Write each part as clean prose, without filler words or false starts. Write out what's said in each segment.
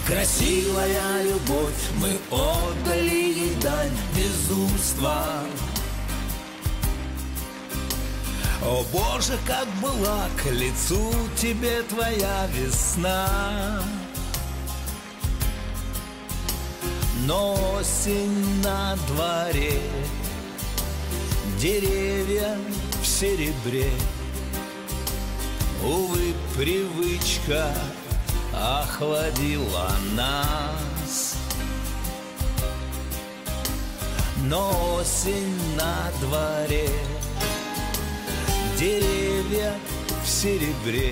Красивая любовь, мы отдали ей дань безумства. О Боже, как была к лицу тебе твоя весна. Но осень на дворе, деревья в серебре. Увы, привычка охладила нас. Но осень на дворе, деревья в серебре.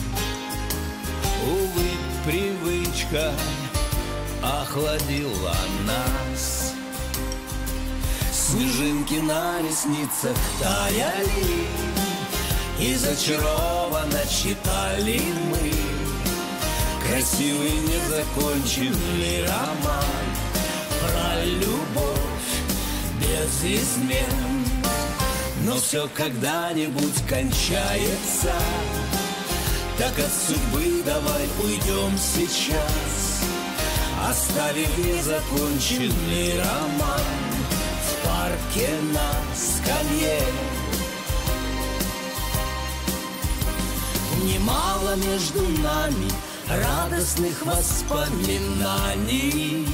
Увы, привычка охладила нас. Снежинки на ресницах таяли, и зачарованно читали мы красивый незаконченный роман про любовь без измен. Но все когда-нибудь кончается, так от судьбы давай уйдем сейчас, оставив незаконченный роман в парке на скамье. Немало между нами радостных воспоминаний,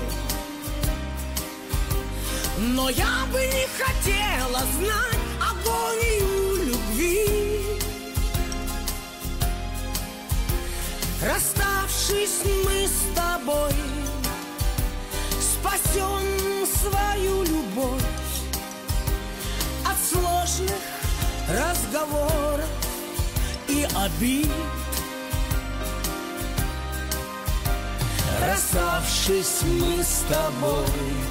но я бы не хотела знать агонию любви. Расставшись мы с тобой, спасем свою любовь от сложных разговоров и обид. Расставшись мы с тобой,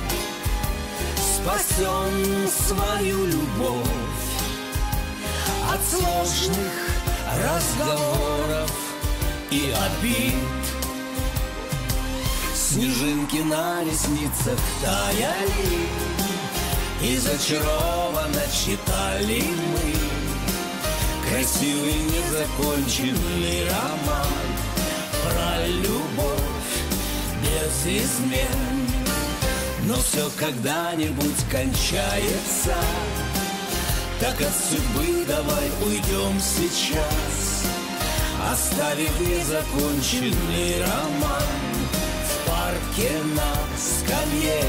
спасем свою любовь от сложных разговоров и обид. Снежинки на ресницах таяли, и зачарованно читали мы красивый незаконченный роман про любовь без измен. Но все когда-нибудь кончается, так от судьбы давай уйдем сейчас, оставив незаконченный роман в парке на скамье.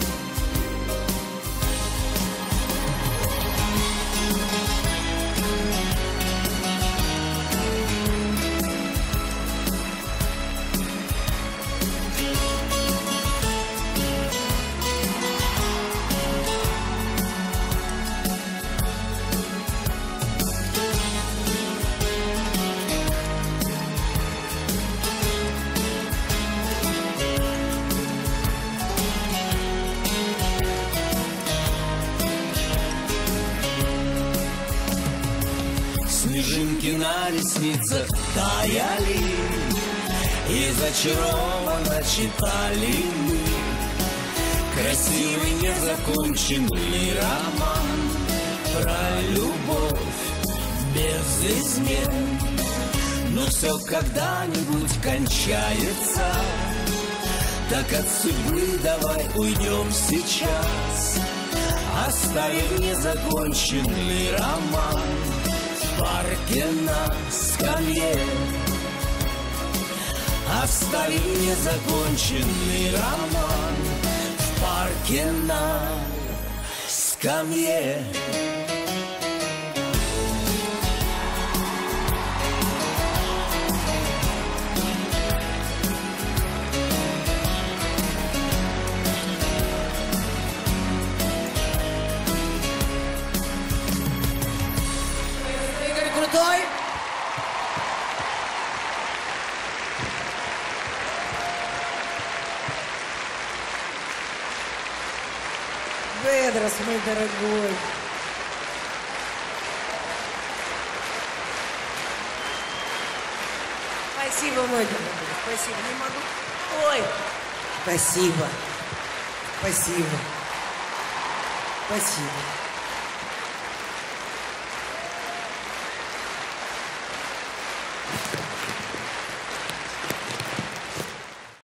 Снежинки на ресницах таяли, и зачарованно читали мы красивый незаконченный роман про любовь без измен. Но все когда-нибудь кончается, так от судьбы давай уйдем сейчас, оставив незаконченный роман в парке на скамье. Оставив незаконченный роман в парке на скамье. Игорь Крутой. Ведрос, мой дорогой. Спасибо, мой дорогой. Спасибо. Не могу. Ой. Спасибо. Спасибо. Спасибо.